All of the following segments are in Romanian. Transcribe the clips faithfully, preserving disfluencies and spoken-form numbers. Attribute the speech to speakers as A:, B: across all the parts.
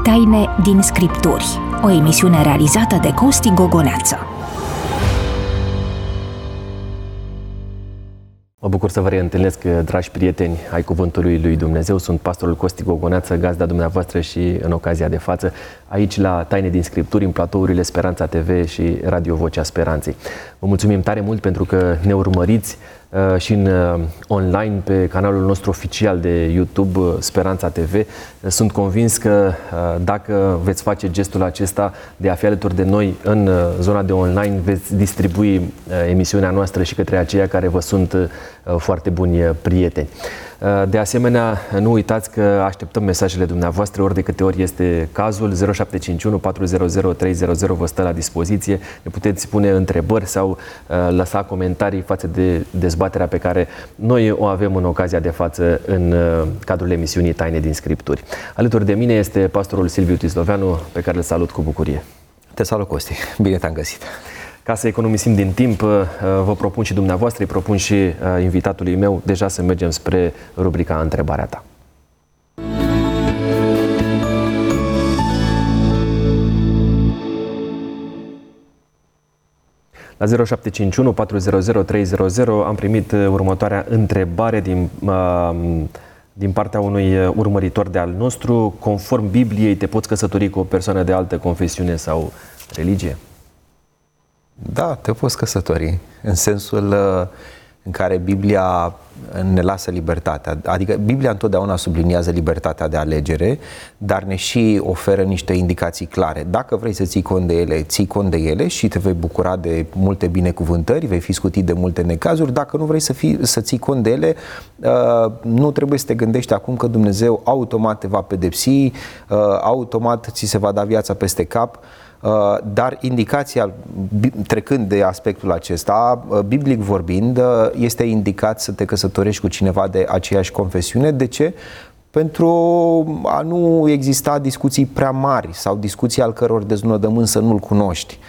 A: Taine din Scripturi, o emisiune realizată de Costi Gogoneață.
B: Mă bucur să vă reîntâlnesc, dragi prieteni ai Cuvântului lui Dumnezeu. Sunt pastorul Costi Gogoneață, gazda dumneavoastră și în ocazia de față, aici la Taine din Scripturi, în platourile Speranța T V și Radio Vocea Speranței. Vă mulțumim tare mult pentru că ne urmăriți uh, și în uh, online pe canalul nostru oficial de YouTube, uh, Speranța T V. Uh, sunt convins că uh, dacă veți face gestul acesta de a fi alături de noi în uh, zona de online, veți distribui uh, emisiunea noastră și către aceia care vă sunt uh, foarte buni prieteni. De asemenea, nu uitați că așteptăm mesajele dumneavoastră ori de câte ori este cazul. Zero șapte cinci unu patru zero zero trei zero zero vă stă la dispoziție. Ne puteți pune întrebări sau uh, lăsa comentarii față de dezbaterea pe care noi o avem în ocazia de față în uh, cadrul emisiunii Taine din Scripturi. Alături de mine este pastorul Silviu Tisloveanu, pe care îl salut cu bucurie.
C: Te salut, Costi. Bine te-am găsit.
B: Ca să economisim din timp, vă propun și dumneavoastră, îi propun și invitatului meu deja să mergem spre rubrica Întrebarea ta. La zero șapte cinci unu patru zero zero trei zero zero am primit următoarea întrebare din, din partea unui urmăritor de al nostru. Conform Bibliei, te poți căsători cu o persoană de altă confesiune sau religie?
C: Da, te poți căsători, în sensul în care Biblia ne lasă libertatea. Adică Biblia întotdeauna subliniază libertatea de alegere, dar ne și oferă niște indicații clare. Dacă vrei să ții cont de ele, ții cont de ele și te vei bucura de multe binecuvântări, vei fi scutit de multe necazuri. Dacă nu vrei să, fii, să ții cont de ele, nu trebuie să te gândești acum că Dumnezeu automat te va pedepsi, automat ți se va da viața peste cap. Dar indicația, trecând de aspectul acesta, biblic vorbind, este indicat să te căsătorești cu cineva de aceeași confesiune. De ce? Pentru a nu exista discuții prea mari sau discuții al căror deznodământ să nu-l cunoști.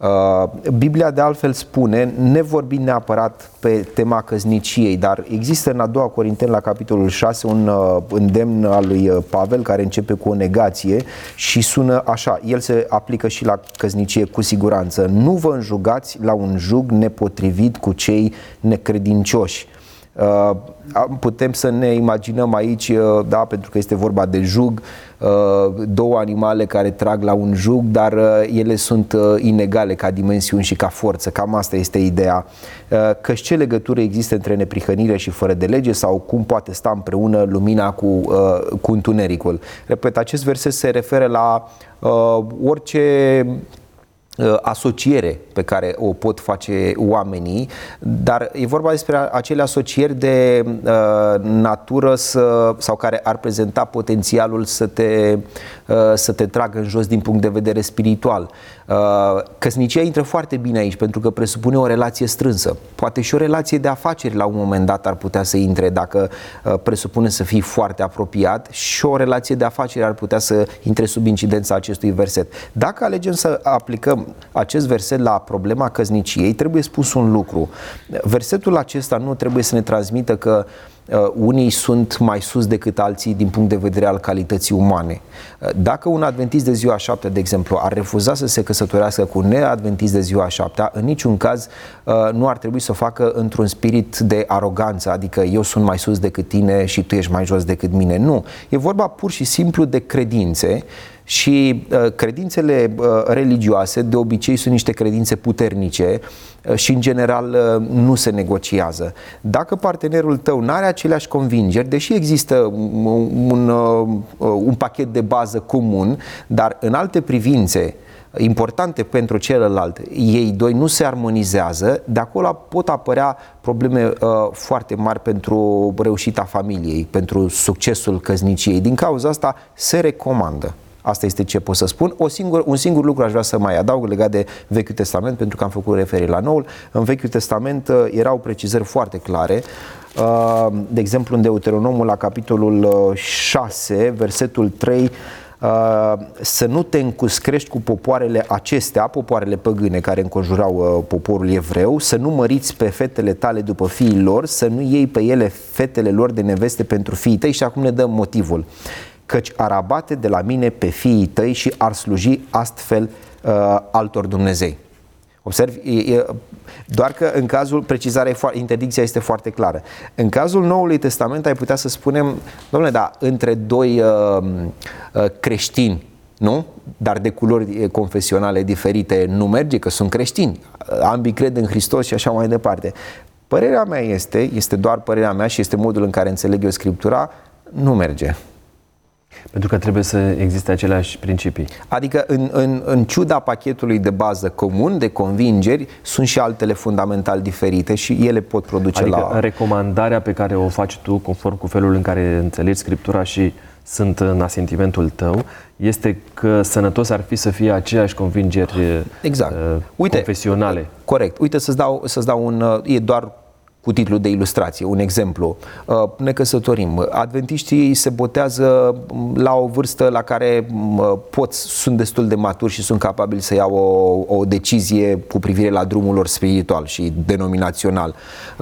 C: Biblia de altfel spune, nevorbind neapărat pe tema căsniciei, dar există în a doua Corinteni la capitolul șase un îndemn al lui Pavel care începe cu o negație și sună așa, el se aplică și la căsnicie cu siguranță: nu vă înjugați la un jug nepotrivit cu cei necredincioși. Uh, putem să ne imaginăm aici, uh, da, pentru că este vorba de jug, uh, două animale care trag la un jug, dar uh, ele sunt uh, inegale ca dimensiuni și ca forță. Cam asta este ideea. Uh, căci ce legătură există între neprihănire și fără de lege, sau cum poate sta împreună lumina cu, uh, cu întunericul? Repet, acest verset se referă la uh, orice asociere pe care o pot face oamenii, dar e vorba despre acele asocieri de uh, natură să, sau care ar prezenta potențialul să te, uh, să te tragă în jos din punct de vedere spiritual. Uh, căsnicia intră foarte bine aici pentru că presupune o relație strânsă. Poate și o relație de afaceri la un moment dat ar putea să intre dacă uh, presupune să fii foarte apropiat, și o relație de afaceri ar putea să intre sub incidența acestui verset. Dacă alegem să aplicăm acest verset la problema căsniciei, trebuie spus un lucru. Versetul acesta nu trebuie să ne transmită că uh, unii sunt mai sus decât alții din punct de vedere al calității umane. Uh, dacă un adventist de ziua a șaptea, de exemplu, ar refuza să se căsătorească cu un neadventist de ziua a șaptea, în niciun caz uh, nu ar trebui să o facă într-un spirit de aroganță, adică eu sunt mai sus decât tine și tu ești mai jos decât mine. Nu. E vorba pur și simplu de credințe. Și uh, credințele uh, religioase de obicei sunt niște credințe puternice uh, și în general uh, nu se negociază. Dacă partenerul tău nu are aceleași convingeri, deși există un, un, uh, un pachet de bază comun, dar în alte privințe importante pentru celălalt, ei doi nu se armonizează, de acolo pot apărea probleme uh, foarte mari pentru reușita familiei, pentru succesul căsniciei. Din cauza asta se recomandă. Asta este ce pot să spun. O singur, un singur lucru aș vrea să mai adaug legat de Vechiul Testament, pentru că am făcut referire la Noul. În Vechiul Testament uh, erau precizări foarte clare. Uh, de exemplu, în Deuteronomul, la capitolul șase, versetul trei, Uh, să nu te încuscrești cu popoarele acestea, popoarele păgâne care înconjurau uh, poporul evreu, să nu măriți pe fetele tale după fiii lor, să nu iei pe ele fetele lor de neveste pentru fiii tăi. Și acum ne dăm motivul. căci ar abate de la mine pe fiii tăi și ar sluji astfel uh, altor Dumnezei. Observi, e, e, doar că în cazul, precizarea, interdicția este foarte clară. În cazul Noului Testament ai putea să spunem, domnule, da, între doi uh, uh, creștini, nu? Dar de culori confesionale diferite nu merge, că sunt creștini. Ambii cred în Hristos și așa mai departe. Părerea mea este, este doar părerea mea și este modul în care înțeleg eu Scriptura, nu merge.
B: Pentru că trebuie să existe aceleași principii.
C: Adică în, în, în ciuda pachetului de bază comun, de convingeri, sunt și altele fundamental diferite și ele pot produce
B: adică
C: la...
B: recomandarea pe care o faci tu, conform cu felul în care înțelegi Scriptura și sunt în asentimentul tău, este că sănătos ar fi să fie aceeași convingeri
C: exact.
B: uh,
C: Uite,
B: confesionale.
C: Corect. Uite, să-ți dau, să-ți dau un... E doar cu titlu de ilustrație, un exemplu. Ne căsătorim. Adventiștii se botează la o vârstă la care pot, sunt destul de maturi și sunt capabili să iau o, o decizie cu privire la drumul lor spiritual și denominațional.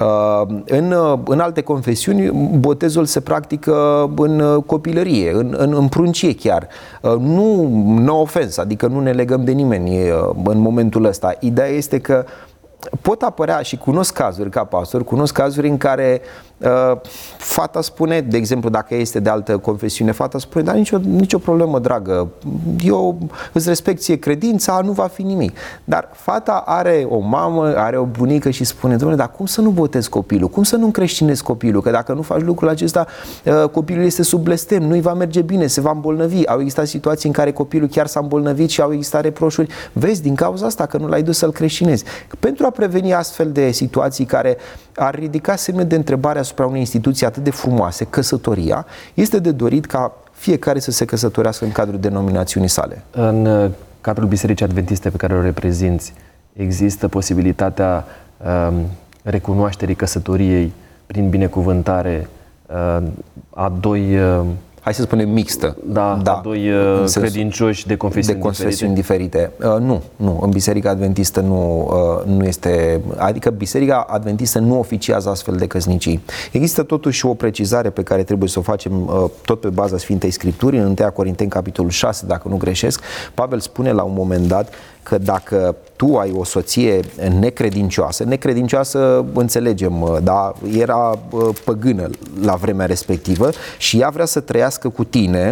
C: În, în alte confesiuni, botezul se practică în copilărie, în, în, în pruncie chiar. Nu, no offense, adică nu ne legăm de nimeni în momentul ăsta. Ideea este că pot apărea, și cunosc cazuri ca pastor, cunosc cazuri în care uh, fata spune, de exemplu, dacă este de altă confesiune, fata spune, dar nicio, nicio problemă, dragă, eu îți respect ție credința, nu va fi nimic. Dar fata are o mamă, are o bunică și spune, dom'le, dar cum să nu botezi copilul? Cum să nu încreștinezi copilul? Că dacă nu faci lucrul acesta, uh, copilul este sub blestem, nu-i va merge bine, se va îmbolnăvi. Au existat situații în care copilul chiar s-a îmbolnăvit și au existat reproșuri. Vezi, din cauza asta, că nu l-ai dus să-l creștinezi. Pentru a preveni astfel de situații care ar ridica semne de întrebare asupra unei instituții atât de frumoase, căsătoria, este de dorit ca fiecare să se căsătorească în cadrul denominațiunii sale.
B: În cadrul Bisericii Adventiste pe care o reprezinți, există posibilitatea uh, recunoașterii căsătoriei prin binecuvântare uh, a doi... Uh,
C: Hai să spunem mixtă.
B: Da, da, doi uh, credincioși de confesiuni,
C: de confesiuni diferite. diferite. Uh, nu, nu. În Biserica Adventistă nu, uh, nu este... Adică Biserica Adventistă nu oficiază astfel de căsnicii. Există totuși o precizare pe care trebuie să o facem uh, tot pe baza Sfintei Scripturii. În întâi Corinteni, capitolul șase, dacă nu greșesc, Pavel spune la un moment dat că dacă tu ai o soție necredincioasă, necredincioasă înțelegem, da, era păgână la vremea respectivă și ea vrea să trăiască cu tine,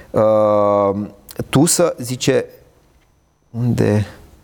C: tu să, zice, unde...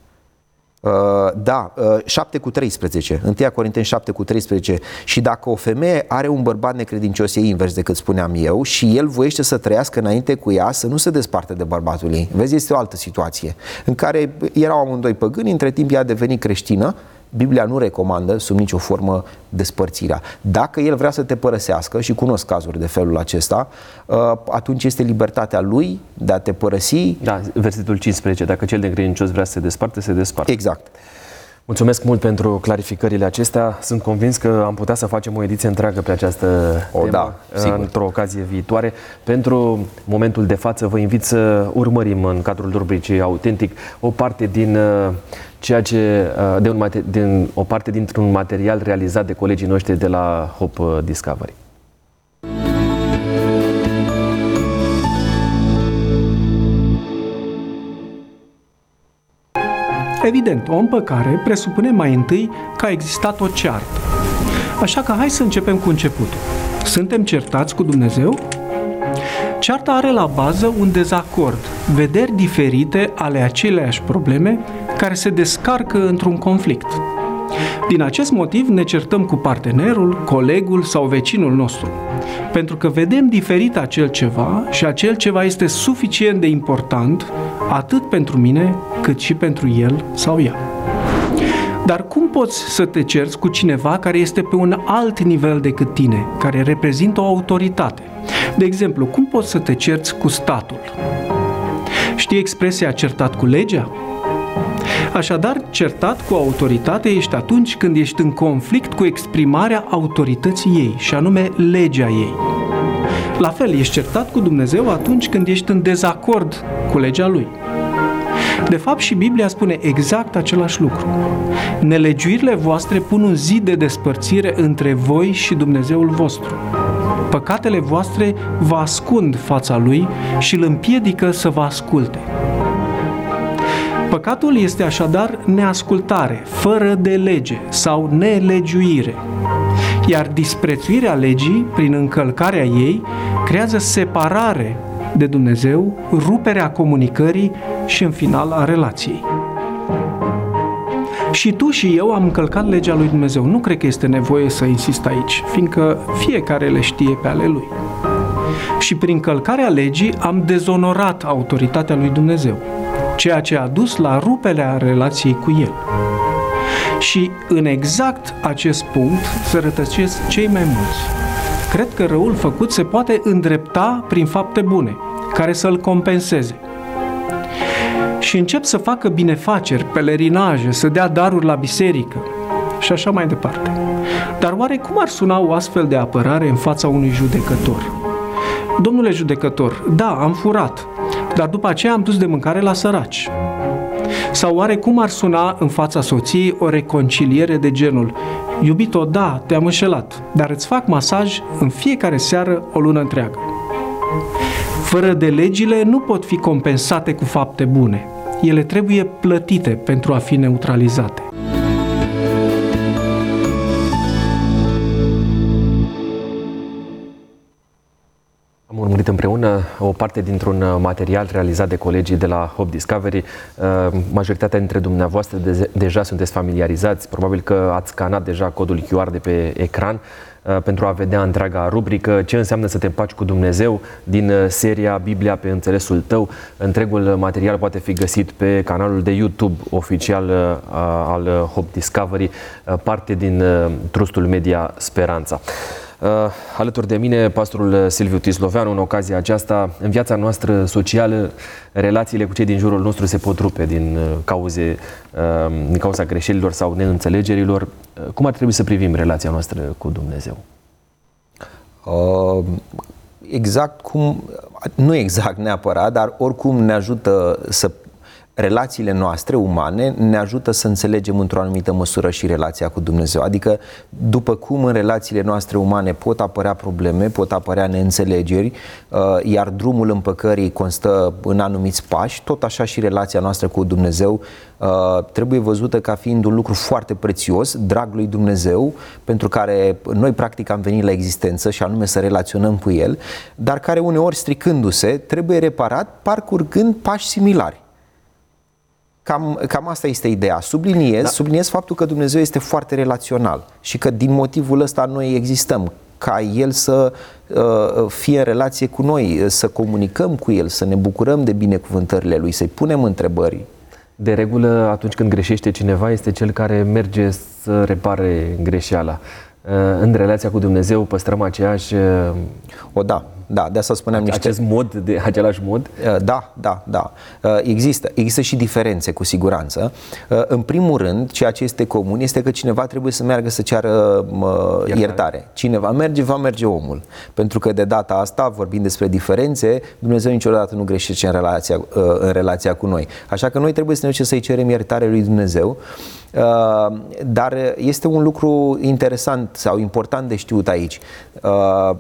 C: Da, șapte cu treisprezece, întâi Corinteni șapte cu treisprezece, și dacă o femeie are un bărbat necredincios, e invers decât spuneam eu, și el voiește să trăiască înainte cu ea, să nu se desparte de bărbatul ei. Vezi, este o altă situație în care erau amândoi păgâni, între timp ea a devenit creștină. Biblia nu recomandă sub nicio formă despărțirea. Dacă el vrea să te părăsească, și cunosc cazuri de felul acesta, atunci este libertatea lui de a te părăsi.
B: Da, versetul cincisprezece, dacă cel necredincios vrea să se desparte, se desparte.
C: Exact.
B: Mulțumesc mult pentru clarificările acestea. Sunt convins că am putea să facem o ediție întreagă pe această
C: o,
B: temă,
C: da,
B: într-o ocazie viitoare. Pentru momentul de față vă invit să urmărim în cadrul rubricii Autentic o parte din ceea ce de un, din, o parte dintr-un material realizat de colegii noștri de la Hope Discovery.
D: Evident, o împăcare presupune mai întâi că a existat o ceartă. Așa că hai să începem cu începutul. Suntem certați cu Dumnezeu? Cearta are la bază un dezacord, vederi diferite ale aceleiași probleme care se descarcă într-un conflict. Din acest motiv ne certăm cu partenerul, colegul sau vecinul nostru, pentru că vedem diferit acel ceva și acel ceva este suficient de important atât pentru mine cât și pentru el sau ea. Dar cum poți să te cerți cu cineva care este pe un alt nivel decât tine, care reprezintă o autoritate? De exemplu, cum poți să te cerți cu statul? Știi expresia certat cu legea? Așadar, certat cu autoritate ești atunci când ești în conflict cu exprimarea autorității ei, și anume legea ei. La fel, ești certat cu Dumnezeu atunci când ești în dezacord cu legea Lui. De fapt, și Biblia spune exact același lucru. Nelegiuirile voastre pun un zid de despărțire între voi și Dumnezeul vostru. Păcatele voastre vă ascund fața Lui și îl împiedică să vă asculte. Păcatul este așadar neascultare, fără de lege sau nelegiuire. Iar disprețuirea legii, prin încălcarea ei, creează separare de Dumnezeu, ruperea comunicării și, în final, a relației. Și tu și eu am încălcat legea lui Dumnezeu. Nu cred că este nevoie să insist aici, fiindcă fiecare le știe pe ale lui. Și prin călcarea legii am dezonorat autoritatea lui Dumnezeu, ceea ce a dus la ruperea relației cu El. Și în exact acest punct se rătăcesc cei mai mulți. Cred că răul făcut se poate îndrepta prin fapte bune, care să-l compenseze. Și încep să facă binefaceri, pelerinaje, să dea daruri la biserică și așa mai departe. Dar oare cum ar suna o astfel de apărare în fața unui judecător? Domnule judecător, da, am furat, dar după aceea am dus de mâncare la săraci. Sau oare cum ar suna în fața soției o reconciliere de genul: iubito, da, te-am înșelat, dar îți fac masaj în fiecare seară o lună întreagă. Fără de legile nu pot fi compensate cu fapte bune. Ele trebuie plătite pentru a fi neutralizate.
B: Am urmărit împreună o parte dintr-un material realizat de colegii de la Hope Discovery. Majoritatea dintre dumneavoastră de- deja sunteți familiarizați, probabil că ați scanat deja codul Q R de pe ecran pentru a vedea întreaga rubrică, ce înseamnă să te împaci cu Dumnezeu, din seria Biblia pe înțelesul tău. Întregul material poate fi găsit pe canalul de YouTube oficial al Hope Discovery, parte din trustul media Speranța. Uh, alături de mine, pastorul Silviu Tisloveanu. În ocazia aceasta, în viața noastră socială, relațiile cu cei din jurul nostru se pot rupe din cauze, uh, din cauza greșelilor sau neînțelegerilor. Uh, cum ar trebui să privim relația noastră cu Dumnezeu?
C: Uh, exact cum, nu exact neapărat, dar oricum ne ajută să relațiile noastre umane ne ajută să înțelegem într-o anumită măsură și relația cu Dumnezeu. Adică, după cum în relațiile noastre umane pot apărea probleme, pot apărea neînțelegeri, iar drumul împăcării constă în anumiți pași, tot așa și relația noastră cu Dumnezeu trebuie văzută ca fiind un lucru foarte prețios, drag lui Dumnezeu, pentru care noi practic am venit la existență și anume să relaționăm cu El, dar care uneori, stricându-se, trebuie reparat parcurgând pași similari. Cam, cam asta este ideea. Subliniez, da. subliniez faptul că Dumnezeu este foarte relațional și că din motivul ăsta noi existăm, ca El să uh, fie în relație cu noi, să comunicăm cu El, să ne bucurăm de binecuvântările Lui, să-i punem întrebări.
B: De regulă, atunci când greșește cineva, este cel care merge să repare greșeala. În relația cu Dumnezeu păstrăm aceeași...
C: O, da, da, de asta spuneam niște...
B: Acest mod, de același mod?
C: Da, da, da. Există, există și diferențe, cu siguranță. În primul rând, ceea ce este comun este că cineva trebuie să meargă să ceară iertare. iertare. Cine va merge, va merge omul. Pentru că de data asta, vorbind despre diferențe, Dumnezeu niciodată nu greșește în relația, în relația cu noi. Așa că noi trebuie să ne ducem să-i cerem iertare lui Dumnezeu. Uh, dar este un lucru interesant sau important de știut aici. Uh,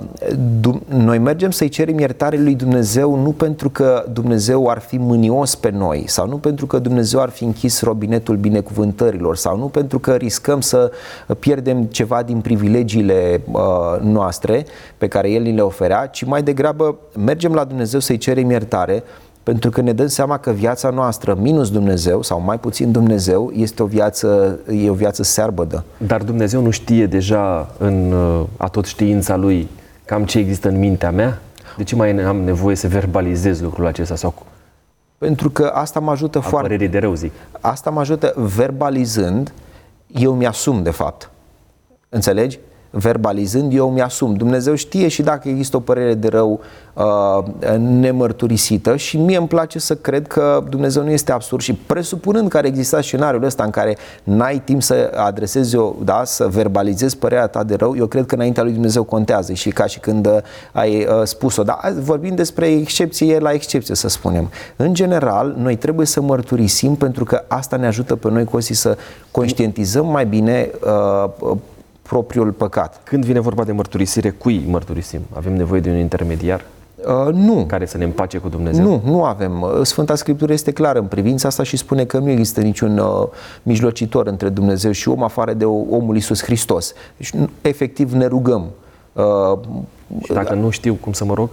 C: noi mergem să-i cerem iertare lui Dumnezeu nu pentru că Dumnezeu ar fi mânios pe noi sau nu pentru că Dumnezeu ar fi închis robinetul binecuvântărilor sau nu pentru că riscăm să pierdem ceva din privilegiile uh, noastre pe care El ni le oferea, ci mai degrabă mergem la Dumnezeu să-i cerem iertare pentru că ne dăm seama că viața noastră minus Dumnezeu sau mai puțin Dumnezeu este o viață, e o viață searbădă.
B: Dar Dumnezeu nu știe deja în atotștiința Lui cam ce există în mintea mea? De ce mai am nevoie să verbalizez lucrul acesta? Sau...
C: Pentru că asta mă ajută foarte...
B: Părerii de rău, zic.
C: Asta mă ajută verbalizând, eu mi-asum de fapt. Înțelegi? Verbalizând, eu mi-asum. Dumnezeu știe și dacă există o părere de rău uh, nemărturisită și mie îmi place să cred că Dumnezeu nu este absurd și presupunând că ar exista scenariul ăsta în care n-ai timp să adresezi o, da, să verbalizezi părerea ta de rău, eu cred că înaintea lui Dumnezeu contează și ca și când uh, ai uh, spus-o. Da, vorbim despre excepție la excepție, să spunem. În general, noi trebuie să mărturisim pentru că asta ne ajută pe noi, Costi, să conștientizăm mai bine uh, propriul păcat.
B: Când vine vorba de mărturisire, cui mărturisim? Avem nevoie de un intermediar?
C: Uh, nu.
B: Care să ne împace cu Dumnezeu?
C: Nu, nu avem. Sfânta Scriptură este clară în privința asta și spune că nu există niciun uh, mijlocitor între Dumnezeu și om afară de omul Iisus Hristos. Deci, efectiv, ne rugăm. Uh,
B: și dacă uh, nu știu cum să mă rog?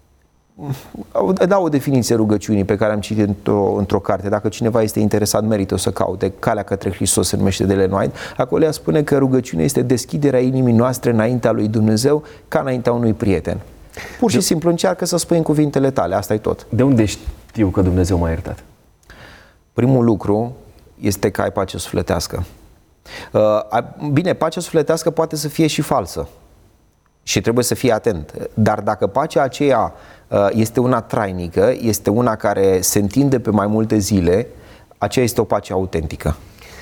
C: Da, o definiție rugăciunii pe care am citit într-o, într-o carte. Dacă cineva este interesat, merită să caute. Calea către Hristos se numește de Ellen White. Acolo ea spune că rugăciunea este deschiderea inimii noastre înaintea lui Dumnezeu ca înaintea unui prieten. Pur și de... simplu încearcă să spui în cuvintele tale, asta e tot.
B: De unde știu că Dumnezeu m-a iertat?
C: Primul lucru este că ai pace sufletească. Bine, pacea sufletească poate să fie și falsă și trebuie să fii atent. Dar dacă pacea aceea este una trainică, este una care se întinde pe mai multe zile, aceea este o pace autentică.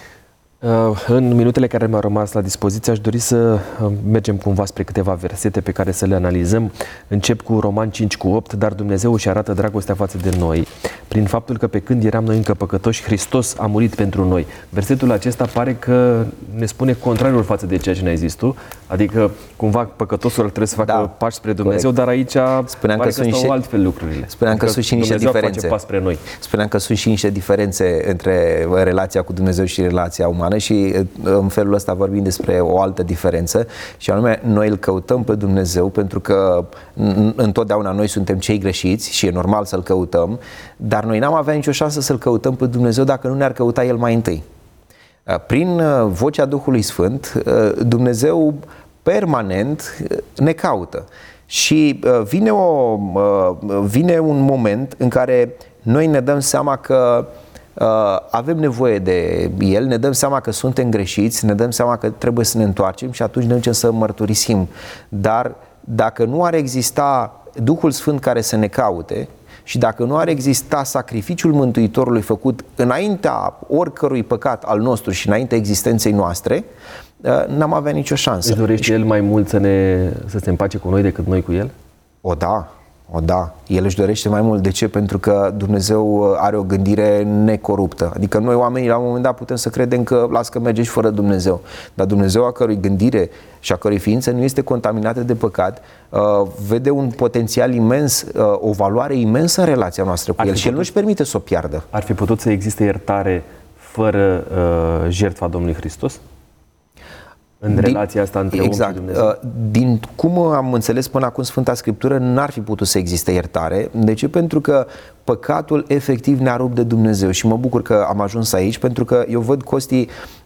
B: În minutele care mi-au rămas la dispoziție aș dori să mergem cumva spre câteva versete pe care să le analizăm. Încep cu Roman cinci cu opt, dar Dumnezeu își arată dragostea față de noi prin faptul că pe când eram noi încă păcătoși, Hristos a murit pentru noi. Versetul acesta pare că ne spune contrariul față de ceea ce ne-ai zis tu, adică cumva păcătosul trebuie să facă da, pași spre Dumnezeu, corect. Dar aici spuneam pare că, că sunt stau și... altfel lucrurile.
C: Spuneam că, că sunt și niște
B: Dumnezeu
C: diferențe.
B: Face pas spre noi.
C: Spuneam că sunt și niște diferențe între relația cu Dumnezeu și relația umană și în felul ăsta vorbim despre o altă diferență și anume noi îl căutăm pe Dumnezeu pentru că întotdeauna noi suntem cei greșiți și e normal să-l căutăm, dar noi n-am avea nicio șansă să-l căutăm pe Dumnezeu dacă nu ne-ar căuta El mai întâi. Prin vocea Duhului Sfânt, Dumnezeu permanent ne caută și vine, o, vine un moment în care noi ne dăm seama că Uh, avem nevoie de El, ne dăm seama că suntem greșiți, ne dăm seama că trebuie să ne întoarcem și atunci ne ducem să mărturisim. Dar dacă nu ar exista Duhul Sfânt care să ne caute și dacă nu ar exista sacrificiul Mântuitorului făcut înaintea oricărui păcat al nostru și înaintea existenței noastre, uh, n-am avea nicio șansă.
B: Îți dorește El mai mult să, ne, să se împace cu noi decât noi cu El?
C: O, da. O, da, El își dorește mai mult. De ce? Pentru că Dumnezeu are o gândire necoruptă. Adică noi oamenii la un moment dat putem să credem că las că merge și fără Dumnezeu. Dar Dumnezeu, a cărui gândire și a cărui ființă nu este contaminată de păcat, uh, vede un potențial imens, uh, o valoare imensă în relația noastră cu El și El nu își permite să o piardă.
B: Ar fi putut să existe iertare fără uh, jertfa Domnului Hristos? În din, relația asta între
C: exact,
B: om și Dumnezeu?
C: Din cum am înțeles până acum Sfânta Scriptură, n-ar fi putut să existe iertare. De ce? Pentru că păcatul efectiv ne-a rupt de Dumnezeu și mă bucur că am ajuns aici, pentru că eu văd, Costi,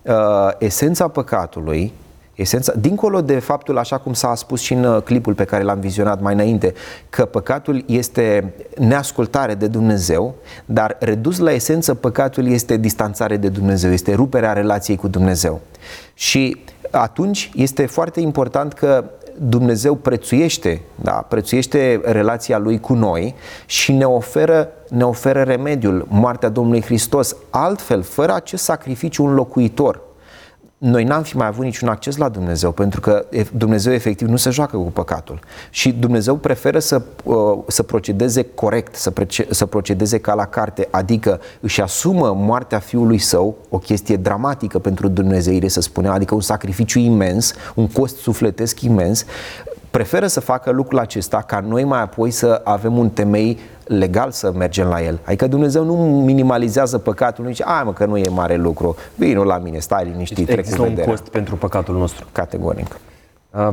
C: esența păcatului, esența, dincolo de faptul, așa cum s-a spus și în clipul pe care l-am vizionat mai înainte, că păcatul este neascultare de Dumnezeu, dar redus la esență, păcatul este distanțare de Dumnezeu, este ruperea relației cu Dumnezeu. Și atunci este foarte important că Dumnezeu prețuiește, da, prețuiește relația Lui cu noi și ne oferă, ne oferă remediul, moartea Domnului Hristos. Altfel, fără acest sacrificiu înlocuitor, noi n-am fi mai avut niciun acces la Dumnezeu, pentru că Dumnezeu efectiv nu se joacă cu păcatul și Dumnezeu preferă să, să procedeze corect, să, prece, să procedeze ca la carte, adică își asumă moartea Fiului Său, o chestie dramatică pentru dumnezeire, să spunem, adică un sacrificiu imens, un cost sufletesc imens, preferă să facă lucrul acesta ca noi mai apoi să avem un temei legal să mergem la el. Adică Dumnezeu nu minimalizează păcatul, nu zice, ai mă că nu e mare lucru, vină la mine, stai liniștit, trec
B: există un cost pentru păcatul nostru.
C: Categoric.
B: Uh,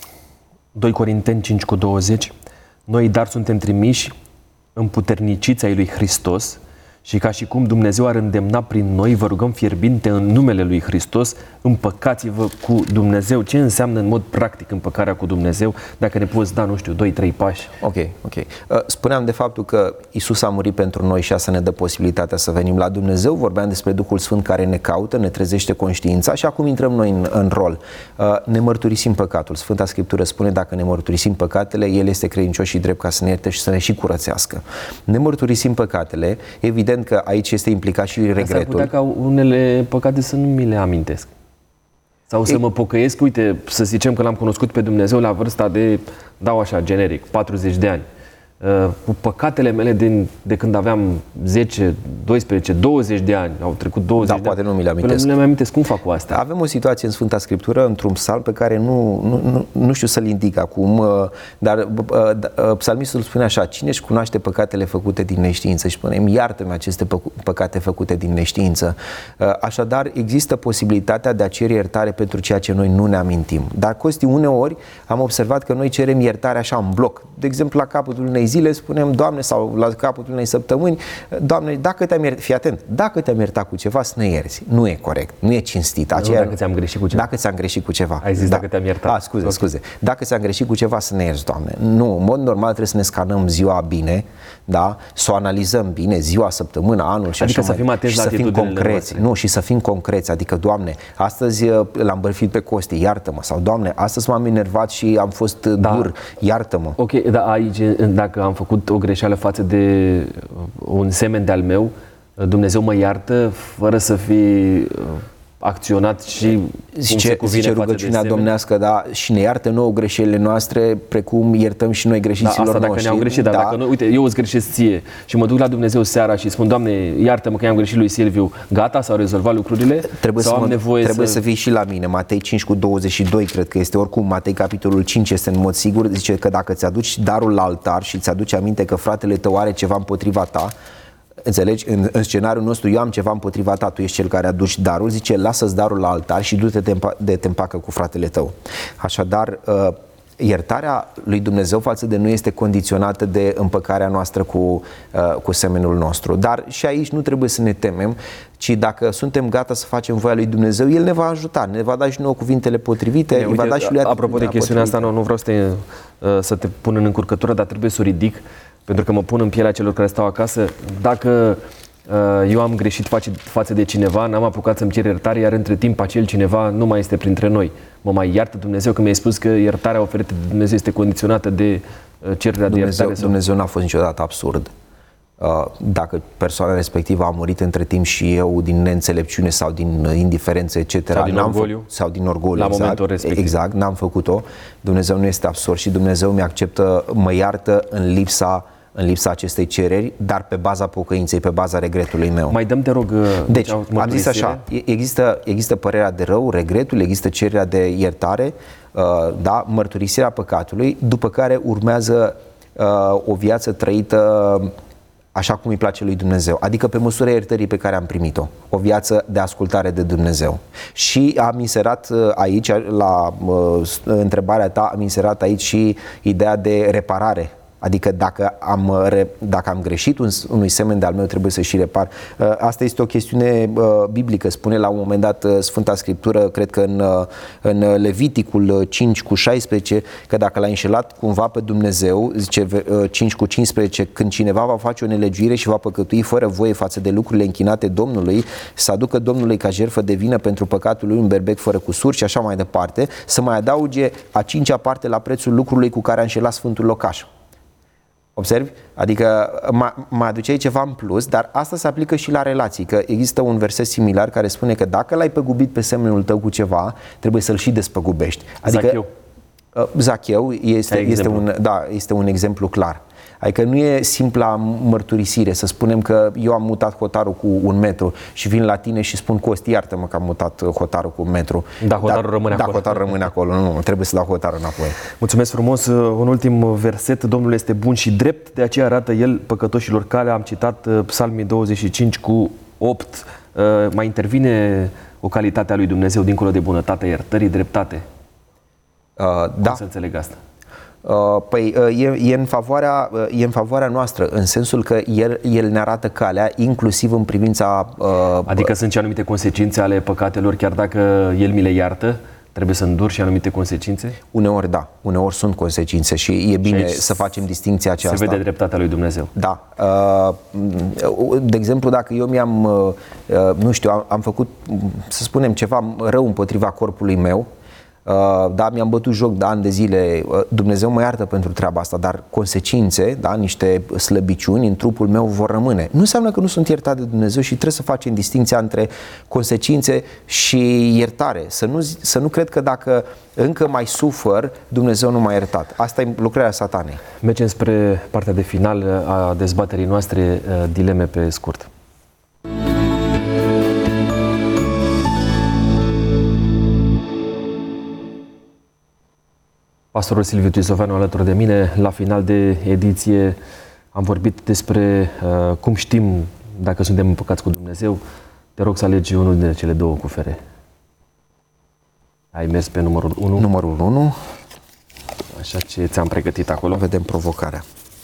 B: doi Corinteni cinci cu douăzeci, noi dar suntem trimiși împuterniciți ai lui Hristos și ca și cum Dumnezeu ar îndemna prin noi, vă rugăm fierbinte în numele lui Hristos, împăcați-vă cu Dumnezeu. Ce înseamnă în mod practic împăcarea cu Dumnezeu? Dacă ne poți da, nu știu, doi trei pași.
C: Ok, ok. Spuneam de faptul că Iisus a murit pentru noi și asta ne dă posibilitatea să venim la Dumnezeu. Vorbeam despre Duhul Sfânt care ne caută, ne trezește conștiința și acum intrăm noi în, în rol. Ne mărturisim păcatul. Sfânta Scriptură spune, dacă ne mărturisim păcatele, El este credincios și drept ca să ne ierte și să ne și curățească. Ne mărturisim păcatele, evident că aici este implicat și regretul.
B: S-ar putea ca unele păcate să nu mi le amintesc. Sau să mă pocăiesc, uite, să zicem că l-am cunoscut pe Dumnezeu la vârsta de, dau așa, generic, patruzeci de ani. cu păcatele mele din, de când aveam zece, doisprezece, douăzeci de ani, au trecut douăzeci
C: da,
B: de
C: poate
B: ani.
C: nu mi le amintesc.
B: Nu le mai amintesc. Cum fac cu asta?
C: Avem o situație în Sfânta Scriptură, într-un psalm pe care nu, nu, nu, nu știu să-l indic acum, dar psalmistul spune așa: cine își cunoaște păcatele făcute din neștiință? Și spunem, iartă-mi aceste păcate făcute din neștiință. Așadar, există posibilitatea de a cere iertare pentru ceea ce noi nu ne amintim. Dar, Costi, uneori am observat că noi cerem iertare așa în bloc. De exemplu, la capătul unei zile spunem, Doamne, sau la capătul unei săptămâni, Doamne, dacă te-am iertat, fii atent, dacă te-am iertat cu ceva, să ne ierți. Nu e corect, nu e cinstit. Aceea,
B: nu, dacă ți-am greșit cu ceva.
C: Dacă ți-am greșit cu ceva.
B: Ai zis
C: da.
B: Dacă te-am iertat.
C: A, scuze,
B: okay.
C: scuze. Dacă ți-am greșit cu ceva, să ne ierți, Doamne. Nu, în mod normal trebuie să ne scanăm ziua bine, da? Să o analizăm bine, ziua, săptămâna, anul și
B: adică
C: așa
B: să fim atenți la
C: să fim concreți.
B: noastre.
C: Nu, și să fim concreți. Adică, Doamne, astăzi l-am bărfit pe Costi, iartă-mă. Sau, Doamne, astăzi m-am enervat și am fost
B: da.
C: dur, iartă-mă.
B: Ok, dar aici, dacă am făcut o greșeală față de un semen de-al meu, Dumnezeu mă iartă fără să fi acționat și
C: zice,
B: cum se
C: zice rugăciunea domnească, da, și ne iartă nouă greșelile noastre, precum iertăm și noi greșiților
B: da, asta dacă
C: noștri.
B: ne-au greșit, dar
C: da.
B: dacă noi, uite, eu îți greșesc ție și mă duc la Dumnezeu seara și spun, Doamne, iartă-mă că i-am greșit lui Silviu, gata, s-au rezolvat lucrurile?
C: Trebuie,
B: sau
C: să,
B: am
C: mă,
B: nevoie
C: trebuie
B: să...
C: să vii și la mine. Matei cinci cu douăzeci și doi cred că este, oricum Matei capitolul cinci este în mod sigur, zice că dacă ți aduci darul la altar și ți aduci aminte că fratele tău are ceva împotriva ta, înțelegi? În, în scenariul nostru, eu am ceva împotriva ta, tu ești cel care aduci darul, zice, lasă-ți darul la altar și du-te de te împacă cu fratele tău. Așadar, uh, iertarea lui Dumnezeu față de noi este condiționată de împăcarea noastră cu, uh, cu semenul nostru. Dar și aici nu trebuie să ne temem, ci dacă suntem gata să facem voia lui Dumnezeu, El ne va ajuta, ne va da și nouă cuvintele potrivite,
B: Bine,
C: îi va
B: uite,
C: da și lui
B: apropo de chestiunea asta, nu, nu vreau să te, uh, să te pun în încurcătură, dar trebuie să o ridic, pentru că mă pun în pielea celor care stau acasă. Dacă uh, eu am greșit față, față de cineva, n-am apucat să-mi cer iertare, iar între timp acel cineva nu mai este printre noi. Mă mai iartă Dumnezeu, că mi-ai spus că iertarea oferită de Dumnezeu este condiționată de uh, cererea
C: Dumnezeu,
B: de iertare? Sau...
C: Dumnezeu n-a fost niciodată absurd. Uh, dacă persoana respectivă a murit între timp și eu din neînțelepciune sau din indiferență, et cetera.
B: Sau din orgoliu.
C: Sau din orgoliu,
B: la
C: exact,
B: momentul respectiv.
C: Exact, n-am făcut-o. Dumnezeu nu este absurd și Dumnezeu mi-acceptă, mă iartă în lipsa în lipsa acestei cereri, dar pe baza pocăinței, pe baza regretului meu.
B: Mai dăm, te rog,
C: deci, am zis așa, există, există părerea de rău, regretul, există cererea de iertare, uh, da, mărturisirea păcatului, după care urmează uh, o viață trăită așa cum îi place lui Dumnezeu, adică pe măsura iertării pe care am primit-o, o viață de ascultare de Dumnezeu. Și am inserat aici, la uh, întrebarea ta, am inserat aici și ideea de reparare. Adică dacă am, dacă am greșit un, unui semen de-al meu, trebuie să și repar. Asta este o chestiune biblică. Spune la un moment dat Sfânta Scriptură, cred că în, în Leviticul cinci cu șaisprezece, că dacă l-a înșelat cumva pe Dumnezeu, zice cinci cu cincisprezece, când cineva va face o nelegiuire și va păcătui fără voie față de lucrurile închinate Domnului, să aducă Domnului ca jertfă de vină pentru păcatul lui un berbec fără cusur și așa mai departe, să mai adauge a cincea parte la prețul lucrului cu care a înșelat Sfântul Locaș. Observi? Adică mă aduceai ceva în plus, dar asta se aplică și la relații, că există un verset similar care spune că dacă l-ai păgubit pe semenul tău cu ceva, trebuie să-l și despăgubești. Adică,
B: Zacheu.
C: Zacheu este, este, un, da, este un exemplu clar. Adică nu e simpla mărturisire, să spunem că eu am mutat hotarul cu un metru și vin la tine și spun, Costi, iartă-mă că am mutat hotarul cu un metru.
B: Da, hotarul Dar, rămâne
C: da,
B: acolo.
C: Da, hotarul rămâne acolo. Nu, nu, trebuie să dau hotarul înapoi.
B: Mulțumesc frumos. Un ultim verset. Domnul este bun și drept, de aceea arată El păcătoșilor calea. Am citat Psalmii douăzeci și cinci cu opt. Mai intervine o calitate a lui Dumnezeu dincolo de bunătate, iertării, dreptate.
C: Uh,
B: Cum
C: da.
B: să înțeleg asta?
C: Păi e, e, în favoarea, e în favoarea noastră, în sensul că el, el ne arată calea, inclusiv în privința...
B: Adică sunt și anumite consecințe ale păcatelor, chiar dacă El mi le iartă, trebuie să îndur și anumite consecințe?
C: Uneori da, uneori sunt consecințe și e bine și să facem distinția aceasta.
B: Se vede dreptatea lui Dumnezeu.
C: Da. De exemplu, dacă eu mi-am, nu știu, am făcut, să spunem, ceva rău împotriva corpului meu, da, mi-am bătut joc de ani de zile, Dumnezeu mă iartă pentru treaba asta, dar consecințe, da, niște slăbiciuni în trupul meu vor rămâne. Nu înseamnă că nu sunt iertat de Dumnezeu și trebuie să facem distinția între consecințe și iertare. Să nu, să nu cred că dacă încă mai sufăr, Dumnezeu nu m-a iertat. Asta e lucrarea Satanei.
B: Mergem spre partea de final a dezbaterii noastre, dileme pe scurt. Pastorul Silviu Tizoveanu alături de mine. La final de ediție am vorbit despre uh, cum știm dacă suntem împăcați cu Dumnezeu. Te rog să alegi unul dintre cele două cufere. Ai mers pe numărul unu.
C: Numărul unu.
B: Așa, ce ți-am pregătit acolo?
C: Vedem provocarea.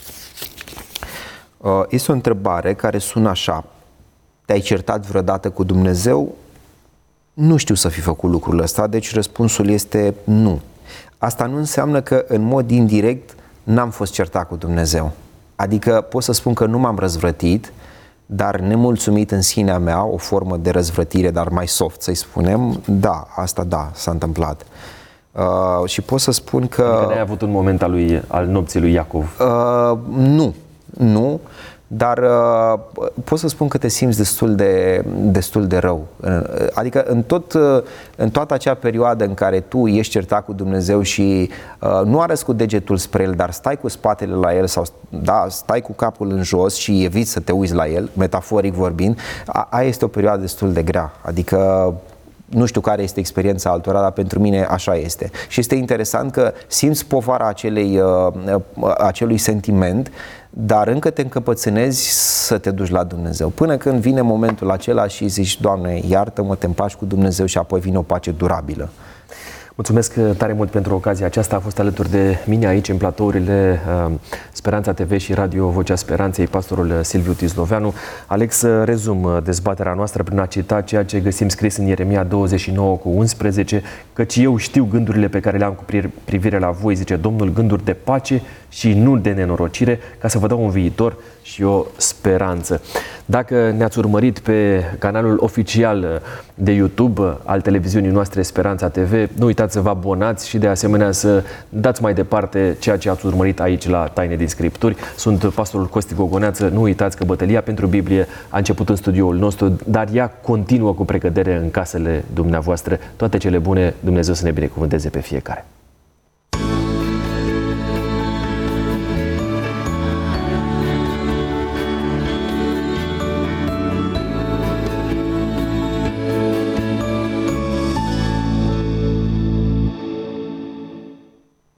C: Uh, este o întrebare care sună așa. Te-ai certat vreodată cu Dumnezeu? Nu știu să fi făcut lucrul ăsta, deci răspunsul este nu. Asta nu înseamnă că în mod indirect n-am fost certat cu Dumnezeu. Adică pot să spun că nu m-am răzvrătit, dar nemulțumit în sinea mea, o formă de răzvrătire, dar mai soft, să-i spunem, da, asta da, s-a întâmplat. Uh, și pot să spun că...
B: Adică n-ai avut un moment al, lui, al nopții lui Iacov?
C: Uh, nu, nu. Dar uh, pot să spun că te simți destul de, destul de rău. Adică în, tot, în toată acea perioadă în care tu ești certat cu Dumnezeu și uh, nu arăți cu degetul spre El, dar stai cu spatele la El sau da, stai cu capul în jos și eviți să te uiți la El, metaforic vorbind, a, aia este o perioadă destul de grea. Adică nu știu care este experiența altora, dar pentru mine așa este. Și este interesant că simți povara acelei, uh, acelui sentiment, dar încă te încăpățânezi să te duci la Dumnezeu. Până când vine momentul acela și zici, Doamne, iartă-mă, te împaci cu Dumnezeu și apoi vine o pace durabilă.
B: Mulțumesc tare mult pentru ocazia aceasta. A fost alături de mine aici în platourile uh, Speranța T V și Radio Vocea Speranței, pastorul Silviu Tizloveanu. Alex, rezum dezbaterea noastră prin a cita ceea ce găsim scris în Ieremia douăzeci și nouă cu unsprezece, căci eu știu gândurile pe care le am cu privire la voi, zice Domnul, gânduri de pace și nu de nenorocire, ca să vă dau un viitor și o speranță. Dacă ne-ați urmărit pe canalul oficial de YouTube al televiziunii noastre Speranța T V, nu uitați să vă abonați și de asemenea să dați mai departe ceea ce ați urmărit aici la Taine din Scripturi. Sunt pastorul Costi Gogoneață. Nu uitați că bătălia pentru Biblie a început în studioul nostru, dar ea continuă cu precădere în casele dumneavoastră. Toate cele bune, Dumnezeu să ne binecuvânteze pe fiecare.